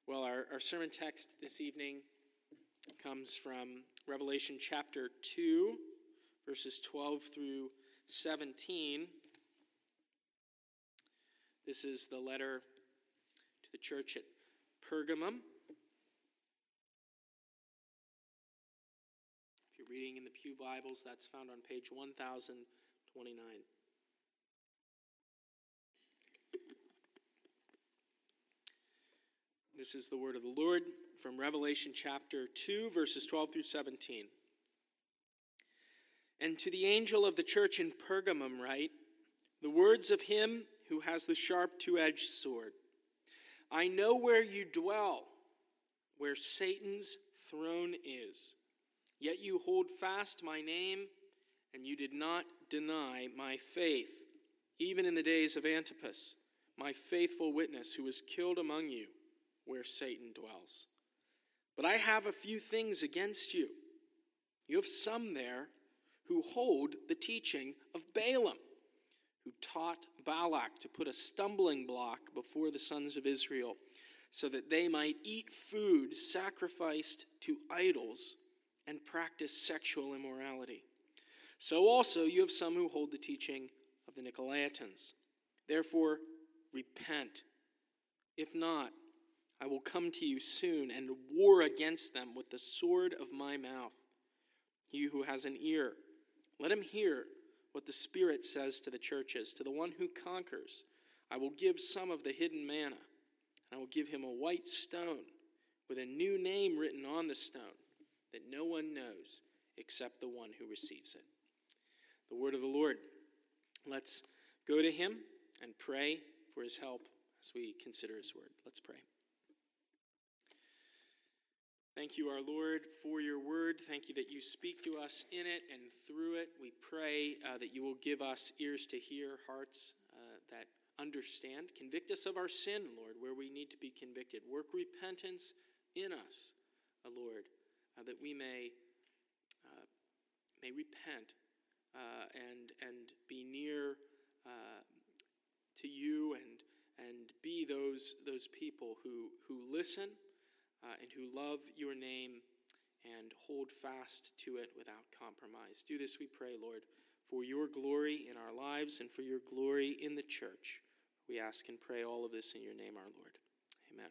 Well, our sermon text this evening comes from Revelation chapter 2, verses 12 through 17. This is the letter to the church at Pergamum. If you're reading in the Pew Bibles, that's found on page 1029. This is the word of the Lord from Revelation chapter 2, verses 12 through 17. And to the angel of the church in Pergamum write, the words of him who has the sharp two-edged sword. I know where you dwell, where Satan's throne is. Yet you hold fast my name, and you did not deny my faith, even in the days of Antipas, my faithful witness, who was killed among you, where Satan dwells. But I have a few things against you. You have some there who hold the teaching of Balaam, who taught Balak to put a stumbling block before the sons of Israel, so that they might eat food sacrificed to idols and practice sexual immorality. So also you have some who hold the teaching of the Nicolaitans. Therefore, repent. If not, I will come to you soon and war against them with the sword of my mouth. He who has an ear, let him hear what the Spirit says to the churches. To the one who conquers, I will give some of the hidden manna, and I will give him a white stone with a new name written on the stone that no one knows except the one who receives it. The word of the Lord. Let's go to him and pray for his help as we consider his word. Let's pray. Thank you, our Lord, for your word. Thank you that you speak to us in it and through it. We pray that you will give us ears to hear, hearts that understand. Convict us of our sin, Lord, where we need to be convicted. Work repentance in us, Lord, that we may repent and be near to you and be those people who listen and who love your name and hold fast to it without compromise. Do this, we pray, Lord, for your glory in our lives and for your glory in the church. We ask and pray all of this in your name, our Lord. Amen.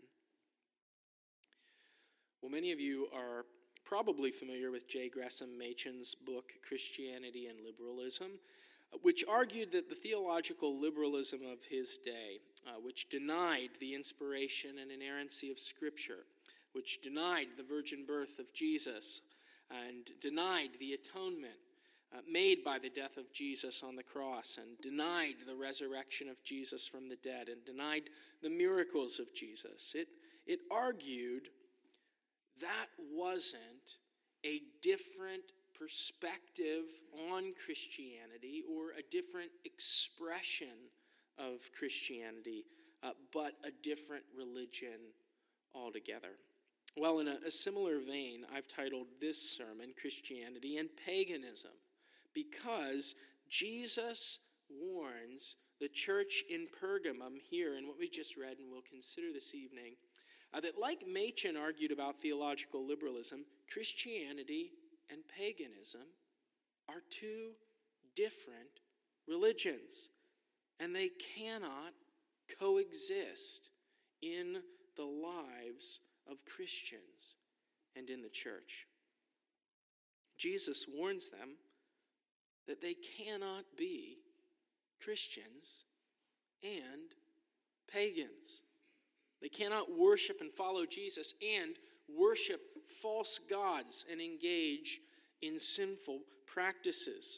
Well, many of you are probably familiar with J. Gresham Machen's book, Christianity and Liberalism, which argued that the theological liberalism of his day, which denied the inspiration and inerrancy of Scripture, which denied the virgin birth of Jesus and denied the atonement made by the death of Jesus on the cross and denied the resurrection of Jesus from the dead and denied the miracles of Jesus. It argued that wasn't a different perspective on Christianity or a different expression of Christianity, but a different religion altogether. Well, in a similar vein, I've titled this sermon, Christianity and Paganism, because Jesus warns the church in Pergamum here in what we just read and we'll consider this evening, that like Machen argued about theological liberalism, Christianity and paganism are two different religions, and they cannot coexist in the lives of Christians and in the church. Jesus warns them that they cannot be Christians and pagans. They cannot worship and follow Jesus and worship false gods and engage in sinful practices.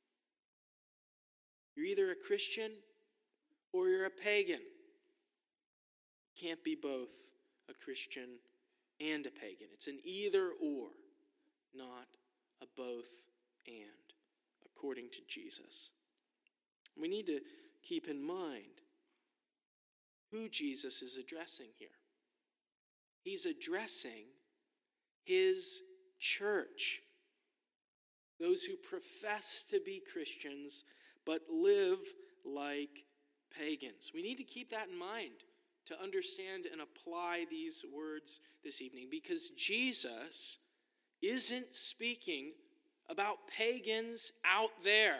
You're either a Christian or you're a pagan. You can't be both a Christian and a pagan. It's an either or, not a both and, according to Jesus. We need to keep in mind who Jesus is addressing here. He's addressing his church, those who profess to be Christians but live like pagans. We need to keep that in mind to understand and apply these words this evening, because Jesus isn't speaking about pagans out there.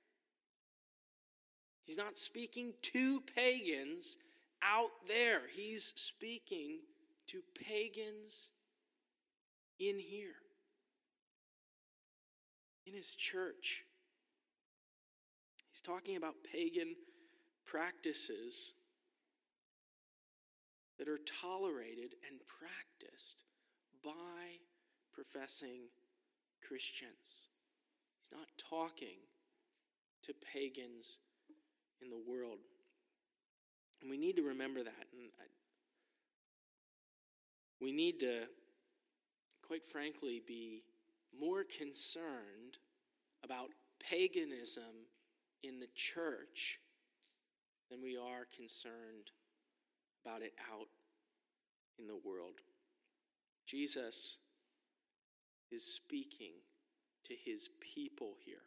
He's not speaking to pagans out there. He's speaking to pagans in here, in his church. He's talking about pagan practices that are tolerated and practiced by professing Christians. He's not talking to pagans in the world. And we need to remember that. And we need to, quite frankly, be more concerned about paganism in the church than we are concerned about it out in the world. Jesus is speaking to his people here.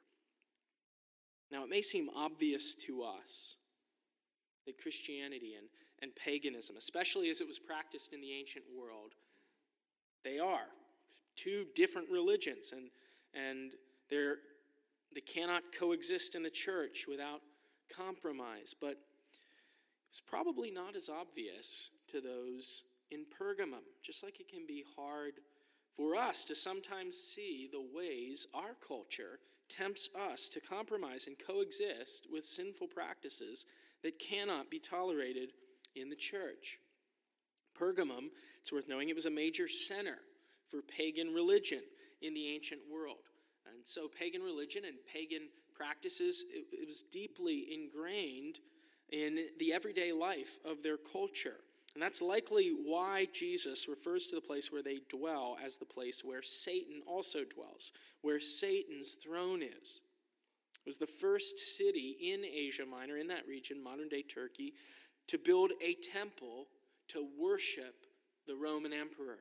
Now, it may seem obvious to us that Christianity and paganism, especially as it was practiced in the ancient world, they are two different religions, and they cannot coexist in the church without compromise. But it's probably not as obvious to those in Pergamum, just like it can be hard for us to sometimes see the ways our culture tempts us to compromise and coexist with sinful practices that cannot be tolerated in the church. Pergamum, it's worth knowing, it was a major center for pagan religion in the ancient world. And so pagan religion and pagan practices, it was deeply ingrained in the everyday life of their culture. And that's likely why Jesus refers to the place where they dwell as the place where Satan also dwells, where Satan's throne is. It was the first city in Asia Minor, in that region, modern-day Turkey, to build a temple to worship the Roman emperor.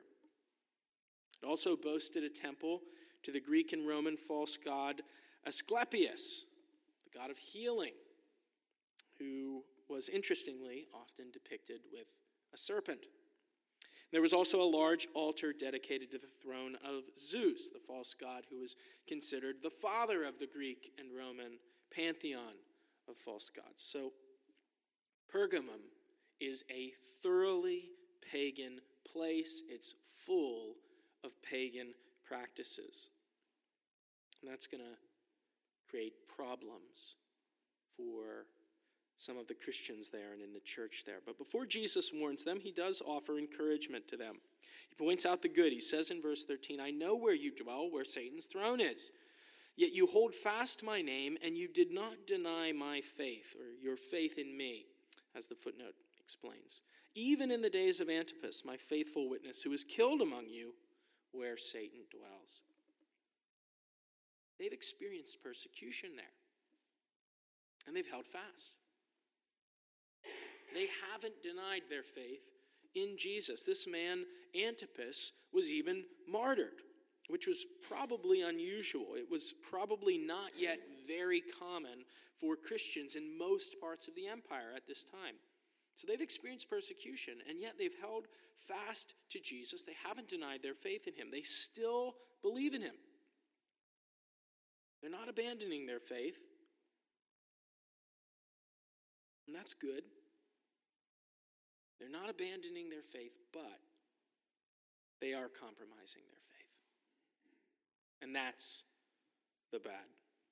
It also boasted a temple to the Greek and Roman false god Asclepius, the god of healing, who was interestingly often depicted with a serpent. There was also a large altar dedicated to the throne of Zeus, the false god who was considered the father of the Greek and Roman pantheon of false gods. So Pergamum is a thoroughly pagan place. It's full of pagan practices. And that's going to create problems for some of the Christians there and in the church there. But before Jesus warns them, he does offer encouragement to them. He points out the good. He says in verse 13, "I know where you dwell, where Satan's throne is. Yet you hold fast my name, and you did not deny my faith," or your faith in me, as the footnote explains. "Even in the days of Antipas, my faithful witness, who was killed among you, where Satan dwells." They've experienced persecution there, and they've held fast. They haven't denied their faith in Jesus. This man, Antipas, was even martyred, which was probably unusual. It was probably not yet very common for Christians in most parts of the empire at this time. So they've experienced persecution, and yet they've held fast to Jesus. They haven't denied their faith in him. They still believe in him. They're not abandoning their faith, and that's good. They're not abandoning their faith, but they are compromising their faith. And that's the bad.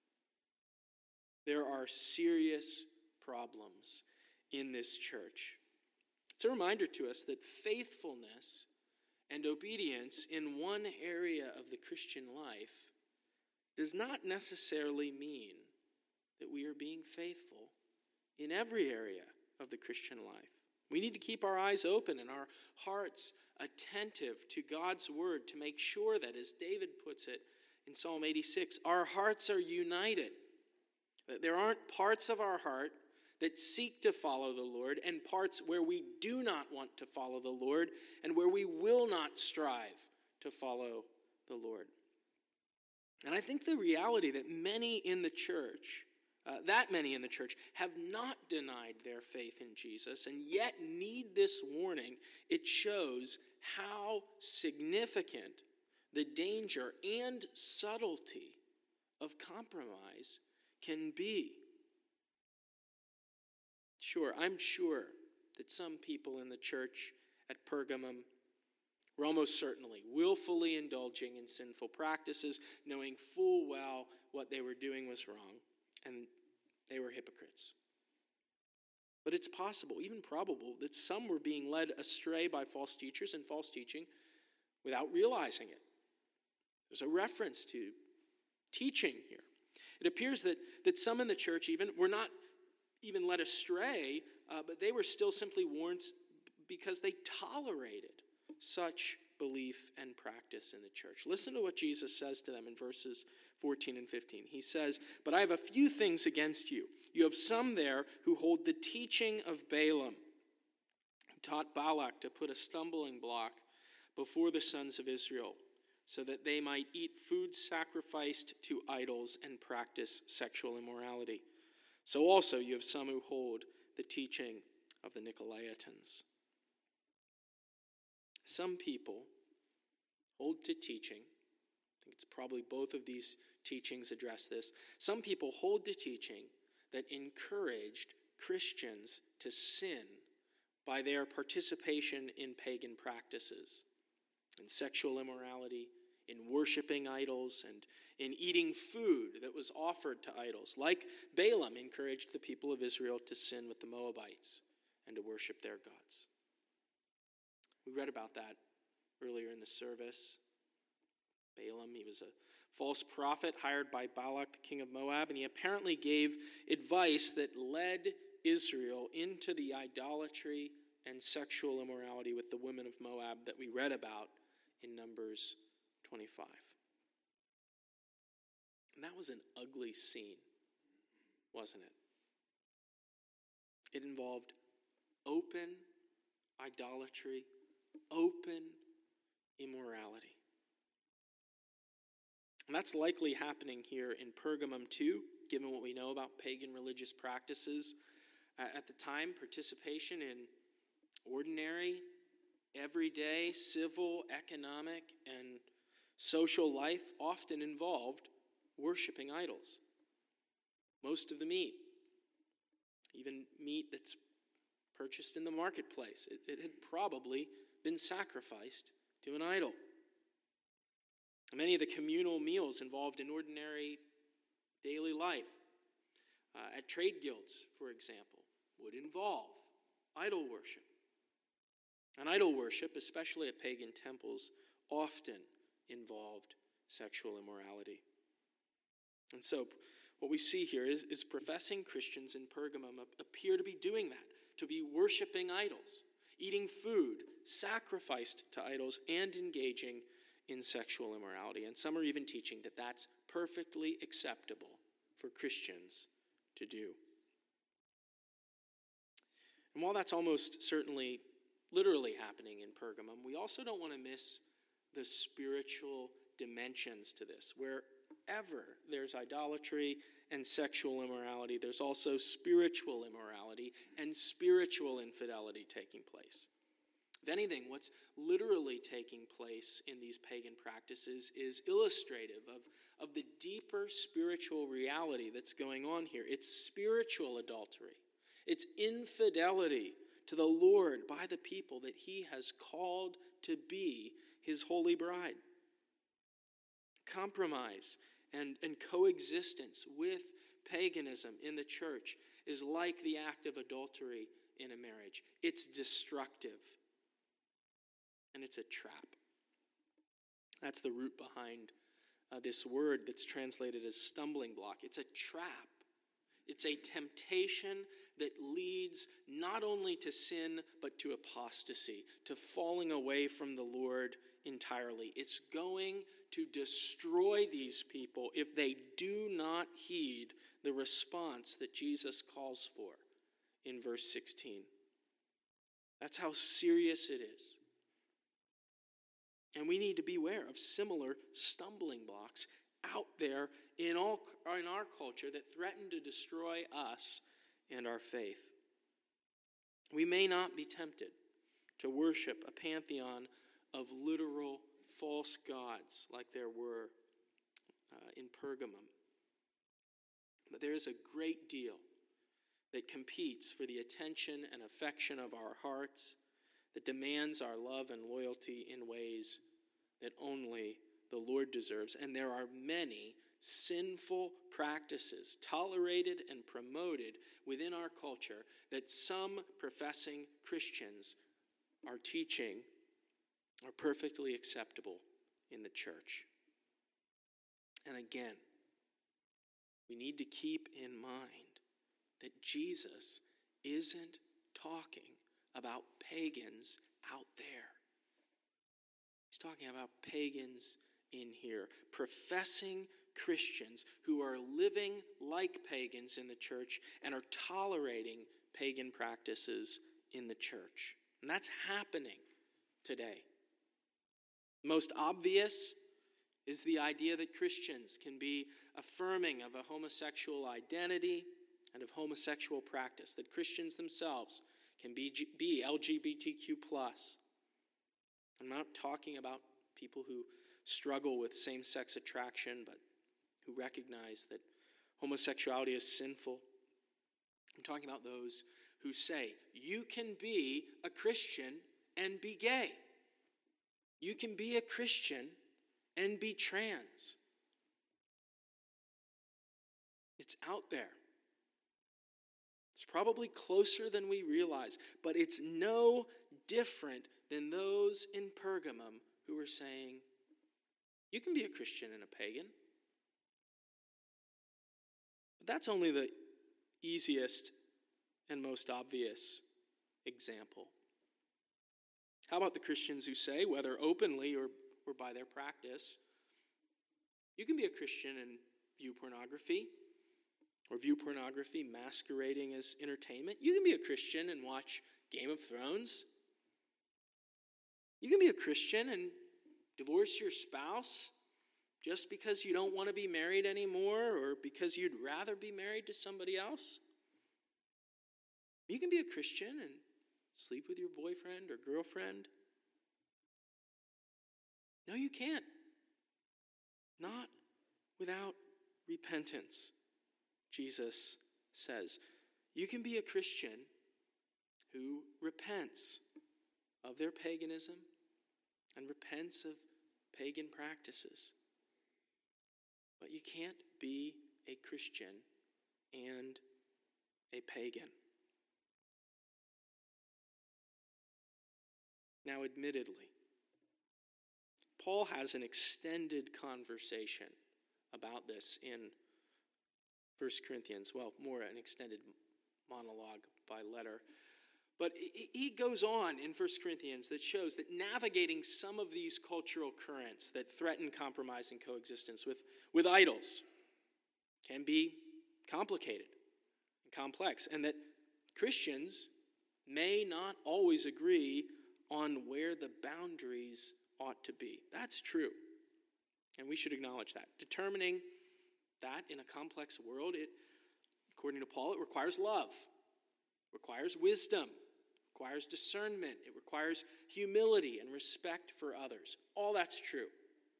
There are serious problems in this church. It's a reminder to us that faithfulness and obedience in one area of the Christian life does not necessarily mean that we are being faithful in every area of the Christian life. We need to keep our eyes open and our hearts attentive to God's word to make sure that, as David puts it in Psalm 86, our hearts are united. That there aren't parts of our heart that seek to follow the Lord and parts where we do not want to follow the Lord and where we will not strive to follow the Lord. And I think the reality that many in the church that many in the church have not denied their faith in Jesus and yet need this warning. It shows how significant the danger and subtlety of compromise can be. I'm sure that some people in the church at Pergamum were almost certainly willfully indulging in sinful practices, knowing full well what they were doing was wrong, and they were hypocrites. But it's possible, even probable, that some were being led astray by false teachers and false teaching without realizing it. There's a reference to teaching here. It appears that some in the church even were not even led astray, but they were still simply warned because they tolerated such belief and practice in the church. Listen to what Jesus says to them in verses 14 and 15. He says, "But I have a few things against you. You have some there who hold the teaching of Balaam, who taught Balak to put a stumbling block before the sons of Israel, so that they might eat food sacrificed to idols and practice sexual immorality. So also you have some who hold the teaching of the Nicolaitans." Some people hold to teaching. I think it's probably both of these teachings address this. Some people hold to teaching that encouraged Christians to sin by their participation in pagan practices, in sexual immorality, in worshiping idols, and in eating food that was offered to idols, like Balaam encouraged the people of Israel to sin with the Moabites and to worship their gods. We read about that earlier in the service. Balaam, he was a false prophet hired by Balak, the king of Moab, and he apparently gave advice that led Israel into the idolatry and sexual immorality with the women of Moab that we read about in Numbers 25. And that was an ugly scene, wasn't it? It involved open idolatry, open immorality. And that's likely happening here in Pergamum too, given what we know about pagan religious practices. At the time, participation in ordinary, everyday, civil, economic, and social life often involved worshiping idols. Most of the meat, even meat that's purchased in the marketplace, it had probably been sacrificed to an idol. Many of the communal meals involved in ordinary daily life, at trade guilds, for example, would involve idol worship. And idol worship, especially at pagan temples, often involved sexual immorality. And so what we see here is professing Christians in Pergamum appear to be doing that, to be worshiping idols, eating food sacrificed to idols, and engaging in sexual immorality. And some are even teaching that that's perfectly acceptable for Christians to do. And while that's almost certainly literally happening in Pergamum, we also don't want to miss the spiritual dimensions to this. Wherever there's idolatry and sexual immorality, there's also spiritual immorality and spiritual infidelity taking place. If anything, what's literally taking place in these pagan practices is illustrative of the deeper spiritual reality that's going on here. It's spiritual adultery. It's infidelity to the Lord by the people that he has called to be his holy bride. Compromise and coexistence with paganism in the church is like the act of adultery in a marriage. It's destructive. And it's a trap. That's the root behind this word that's translated as stumbling block. It's a trap. It's a temptation that leads not only to sin, but to apostasy, to falling away from the Lord entirely. It's going to destroy these people if they do not heed the response that Jesus calls for in verse 16. That's how serious it is. And we need to beware of similar stumbling blocks out there in our culture that threaten to destroy us and our faith. We may not be tempted to worship a pantheon of literal false gods like there were in Pergamum. But there is a great deal that competes for the attention and affection of our hearts, that demands our love and loyalty in ways that only the Lord deserves. And there are many sinful practices tolerated and promoted within our culture that some professing Christians are teaching are perfectly acceptable in the church. And again, we need to keep in mind that Jesus isn't talking about pagans out there. He's talking about pagans in here, professing Christians who are living like pagans in the church and are tolerating pagan practices in the church. And that's happening today. Most obvious is the idea that Christians can be affirming of a homosexual identity and of homosexual practice, that Christians themselves can be LGBTQ+. I'm not talking about people who struggle with same-sex attraction, but who recognize that homosexuality is sinful. I'm talking about those who say, you can be a Christian and be gay. You can be a Christian and be trans. It's out there. It's probably closer than we realize, but it's no different than those in Pergamum who were saying, you can be a Christian and a pagan. But that's only the easiest and most obvious example. How about the Christians who say, whether openly or by their practice, you can be a Christian and view pornography, or view pornography masquerading as entertainment. You can be a Christian and watch Game of Thrones. You can be a Christian and divorce your spouse just because you don't want to be married anymore or because you'd rather be married to somebody else. You can be a Christian and sleep with your boyfriend or girlfriend. No, you can't. Not without repentance, Jesus says. You can be a Christian who repents of their paganism and repents of pagan practices. But you can't be a Christian and a pagan. Now, admittedly, Paul has an extended conversation about this in 1 Corinthians. Well, more an extended monologue by letter. But he goes on in 1 Corinthians that shows that navigating some of these cultural currents that threaten compromise and coexistence with idols can be complicated and complex, and that Christians may not always agree on where the boundaries ought to be. That's true, and we should acknowledge that. Determining that in a complex world, according to Paul, it requires love, requires wisdom, requires discernment, it requires humility and respect for others. All that's true.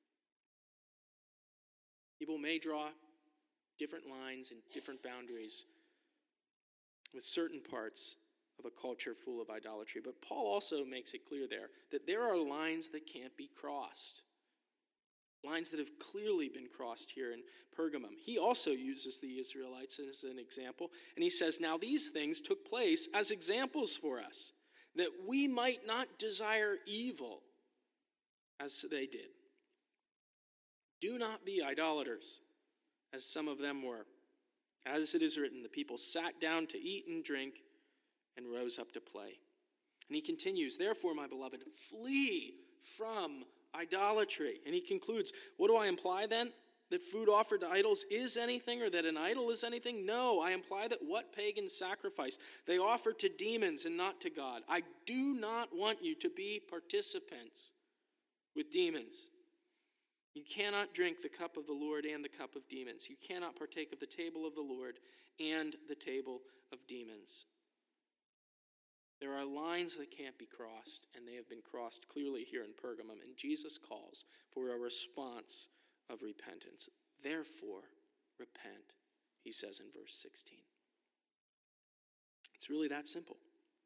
People may draw different lines and different boundaries with certain parts of a culture full of idolatry. But Paul also makes it clear there that there are lines that can't be crossed. Lines that have clearly been crossed here in Pergamum. He also uses the Israelites as an example. And he says, now these things took place as examples for us, that we might not desire evil as they did. Do not be idolaters, as some of them were. As it is written, the people sat down to eat and drink and rose up to play. And he continues, therefore, my beloved, flee from idolatry. And he concludes, what do I imply then? That food offered to idols is anything, or that an idol is anything? No, I imply that what pagans sacrifice, they offer to demons and not to God. I do not want you to be participants with demons. You cannot drink the cup of the Lord and the cup of demons. You cannot partake of the table of the Lord and the table of demons. There are lines that can't be crossed, and they have been crossed clearly here in Pergamum, and Jesus calls for a response of repentance. Therefore, repent, he says in verse 16. It's really that simple.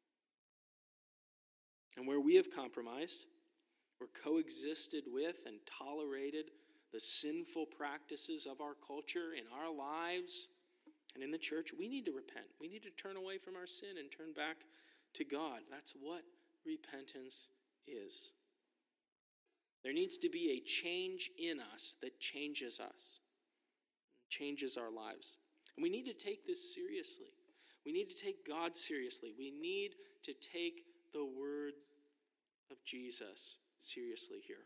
And where we have compromised or coexisted with and tolerated the sinful practices of our culture in our lives and in the church, we need to repent. We need to turn away from our sin and turn back to God. That's what repentance is. There needs to be a change in us that changes us, changes our lives. And we need to take this seriously. We need to take God seriously. We need to take the word of Jesus seriously here.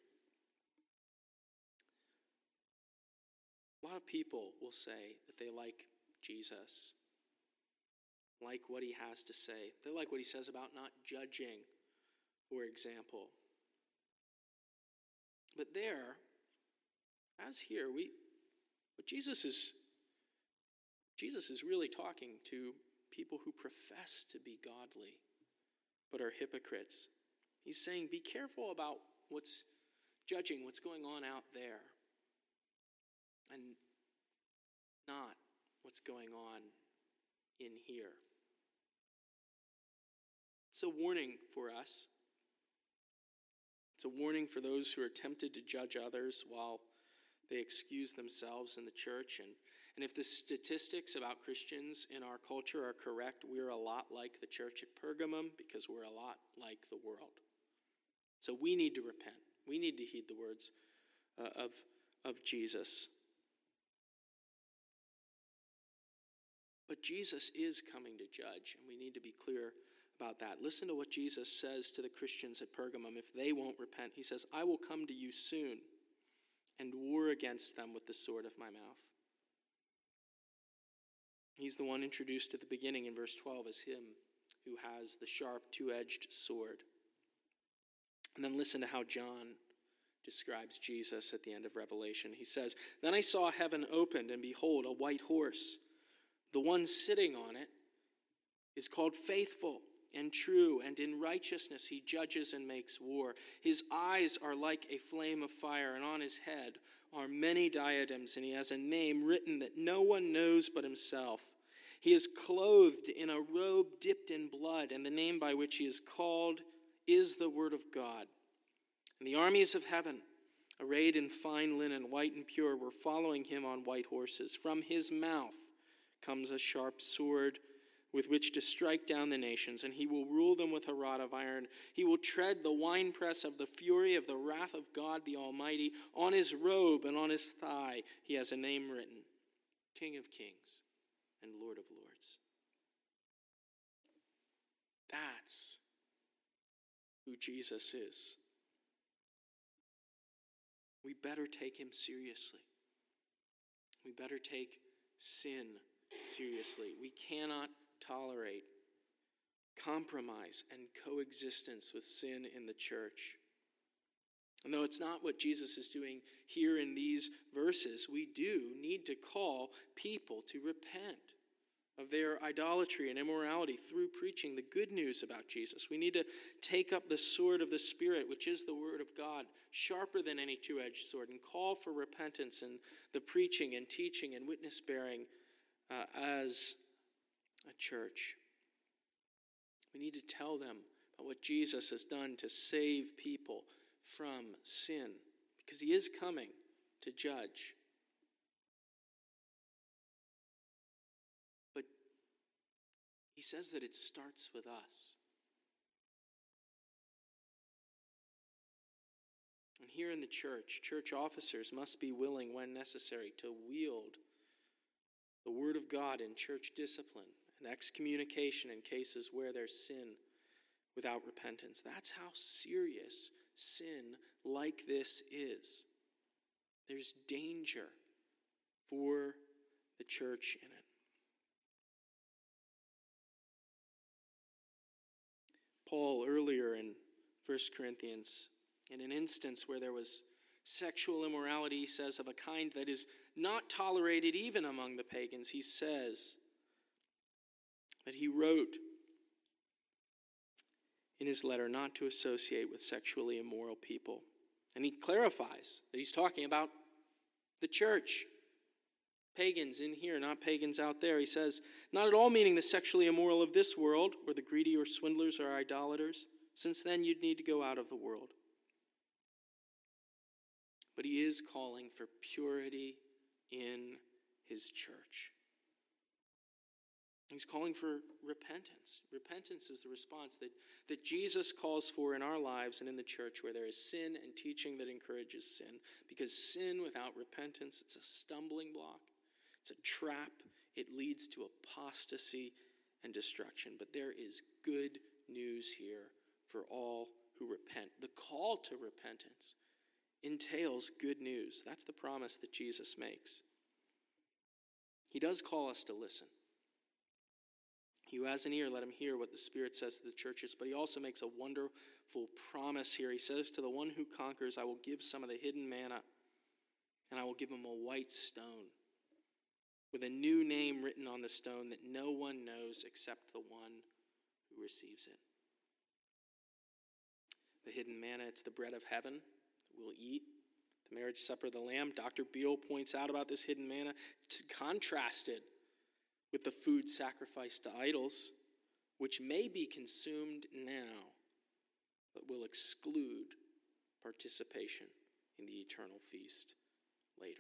A lot of people will say that they like Jesus, like what he has to say. They like what he says about not judging, for example. But there, as here, Jesus is really talking to people who profess to be godly, but are hypocrites. He's saying, be careful about what's going on out there, and not what's going on in here. It's a warning for us. It's a warning for those who are tempted to judge others while they excuse themselves in the church. And if the statistics about Christians in our culture are correct, we're a lot like the church at Pergamum because we're a lot like the world. So we need to repent. We need to heed the words of Jesus. But Jesus is coming to judge, and we need to be clear about that. Listen to what Jesus says to the Christians at Pergamum if they won't repent. He says, I will come to you soon and war against them with the sword of my mouth. He's the one introduced at the beginning in verse 12 as him who has the sharp two-edged sword. And then listen to how John describes Jesus at the end of Revelation. He says, Then I saw heaven opened, and behold, a white horse. The one sitting on it is called Faithful and True, and in righteousness he judges and makes war. His eyes are like a flame of fire, and on his head are many diadems, and he has a name written that no one knows but himself. He is clothed in a robe dipped in blood, and the name by which he is called is the Word of God. And the armies of heaven, arrayed in fine linen, white and pure, were following him on white horses. From his mouth comes a sharp sword with which to strike down the nations, and he will rule them with a rod of iron. He will tread the winepress of the fury of the wrath of God the Almighty. On his robe and on his thigh he has a name written, King of Kings and Lord of Lords. That's who Jesus is. We better take him seriously. We better take sin seriously. We cannot tolerate compromise and coexistence with sin in the church. And though it's not what Jesus is doing here in these verses, we do need to call people to repent of their idolatry and immorality through preaching the good news about Jesus. We need to take up the sword of the Spirit, which is the Word of God, sharper than any two-edged sword, and call for repentance and the preaching and teaching and witness-bearing as a church. We need to tell them about what Jesus has done to save people from sin, because he is coming to judge. But he says that it starts with us. And here in the church officers must be willing, when necessary, to wield the Word of God in church discipline and excommunication in cases where there's sin without repentance. That's how serious sin like this is. There's danger for the church in it. Paul, earlier in 1 Corinthians, in an instance where there was Sexual immorality, he says, of a kind that is not tolerated even among the pagans. He says that he wrote in his letter not to associate with sexually immoral people. And he clarifies that he's talking about the church. Pagans in here, not pagans out there. He says, not at all meaning the sexually immoral of this world, or the greedy or swindlers or idolaters, since then you'd need to go out of the world. But he is calling for purity in his church. He's calling for repentance. Repentance is the response that Jesus calls for in our lives and in the church where there is sin and teaching that encourages sin. Because sin without repentance, it's a stumbling block. It's a trap. It leads to apostasy and destruction. But there is good news here for all who repent. The call to repentance entails good news. That's the promise that Jesus makes. He does call us to listen. He who has an ear, let him hear what the Spirit says to the churches. But he also makes a wonderful promise here. He says, to the one who conquers, I will give some of the hidden manna, and I will give him a white stone with a new name written on the stone that no one knows except the one who receives it. The hidden manna, it's the bread of heaven that we'll eat. The marriage supper of the Lamb. Dr. Beale points out about this hidden manna. It's contrasted with the food sacrificed to idols, which may be consumed now, but will exclude participation in the eternal feast later.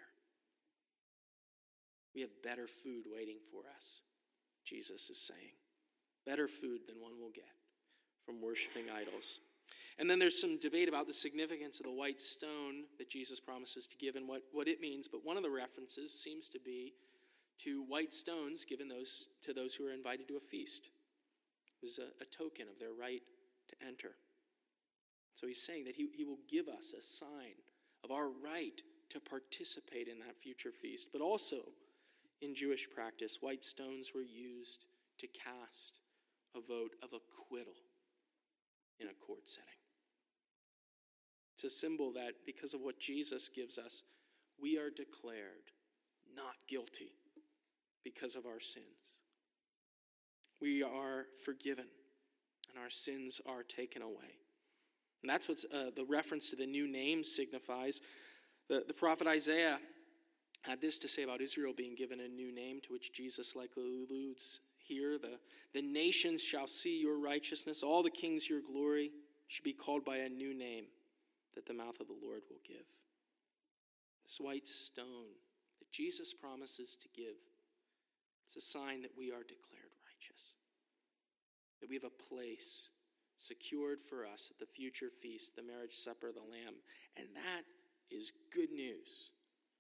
We have better food waiting for us, Jesus is saying. Better food than one will get from worshiping idols. And then there's some debate about the significance of the white stone that Jesus promises to give and what it means. But one of the references seems to be to white stones given to those who are invited to a feast. It was a token of their right to enter. So he's saying that he will give us a sign of our right to participate in that future feast. But also, in Jewish practice, white stones were used to cast a vote of acquittal in a court setting. It's a symbol that because of what Jesus gives us, we are declared not guilty because of our sins. We are forgiven and our sins are taken away. And that's what the reference to the new name signifies. The prophet Isaiah had this to say about Israel being given a new name, to which Jesus likely alludes here. The nations shall see your righteousness, all the kings your glory should be called by a new name that the mouth of the Lord will give. This white stone that Jesus promises to give, it's a sign that we are declared righteous, that we have a place secured for us at the future feast, the marriage supper of the Lamb. And that is good news.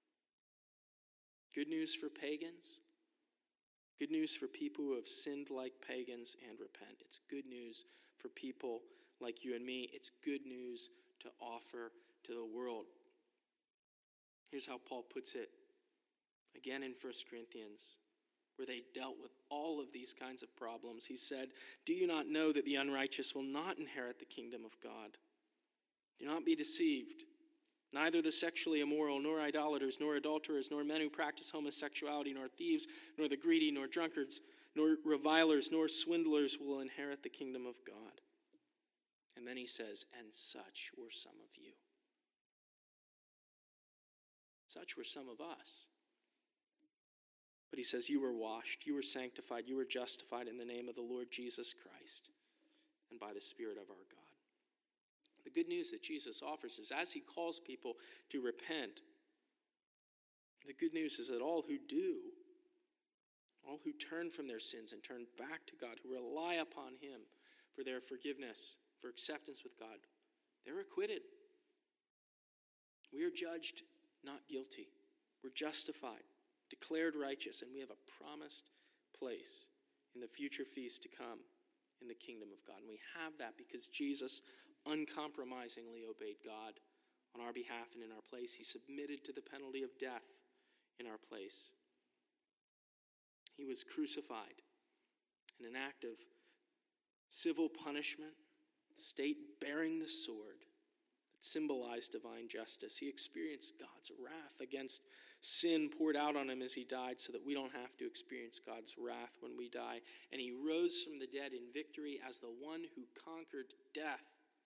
Good news for pagans. Good news for people who have sinned like pagans and repent. It's good news for people like you and me. It's good news to offer to the world. Here's how Paul puts it again in 1 Corinthians, where they dealt with all of these kinds of problems. He said, do you not know that the unrighteous will not inherit the kingdom of God? Do not be deceived. Neither the sexually immoral, nor idolaters, nor adulterers, nor men who practice homosexuality, nor thieves, nor the greedy, nor drunkards, nor revilers, nor swindlers will inherit the kingdom of God. And then he says, and such were some of you. Such were some of us. But he says, you were washed, you were sanctified, you were justified in the name of the Lord Jesus Christ and by the Spirit of our God. The good news that Jesus offers is as he calls people to repent, the good news is that all who do, all who turn from their sins and turn back to God, who rely upon him for their forgiveness, for acceptance with God, they're acquitted. We are judged not guilty. We're justified, declared righteous, and we have a promised place in the future feast to come in the kingdom of God. And we have that because Jesus uncompromisingly obeyed God on our behalf and in our place. He submitted to the penalty of death in our place. He was crucified in an act of civil punishment, the state bearing the sword that symbolize divine justice. He experienced God's wrath against sin poured out on him as he died so that we don't have to experience God's wrath when we die. And he rose from the dead in victory as the one who conquered death,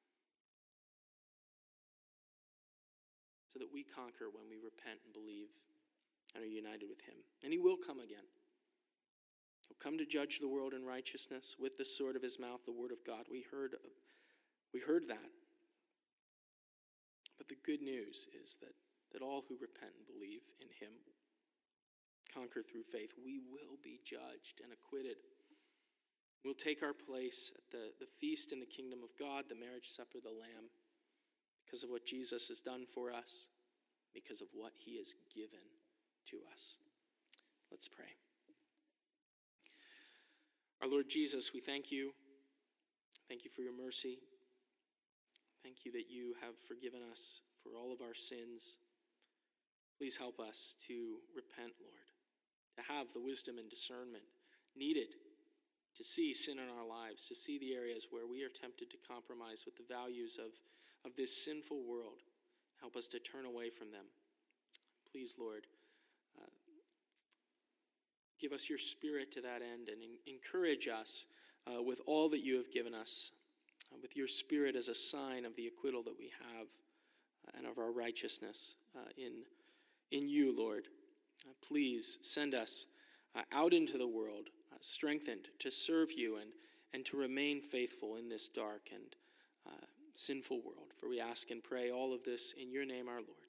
so that we conquer when we repent and believe and are united with him. And he will come again. He'll come to judge the world in righteousness with the sword of his mouth, the word of God. We heard that. But the good news is that all who repent and believe in him conquer through faith. We will be judged and acquitted. We'll take our place at the feast in the kingdom of God, the marriage supper of the Lamb, because of what Jesus has done for us, because of what he has given to us. Let's pray. Our Lord Jesus, we thank you. Thank you for your mercy. Thank you that you have forgiven us for all of our sins. Please help us to repent, Lord, to have the wisdom and discernment needed to see sin in our lives, to see the areas where we are tempted to compromise with the values of this sinful world. Help us to turn away from them. Please, Lord, give us your Spirit to that end and encourage us with all that you have given us, with your Spirit as a sign of the acquittal that we have and of our righteousness in you, Lord. Please send us out into the world, strengthened to serve you and to remain faithful in this dark and sinful world. For we ask and pray all of this in your name, our Lord.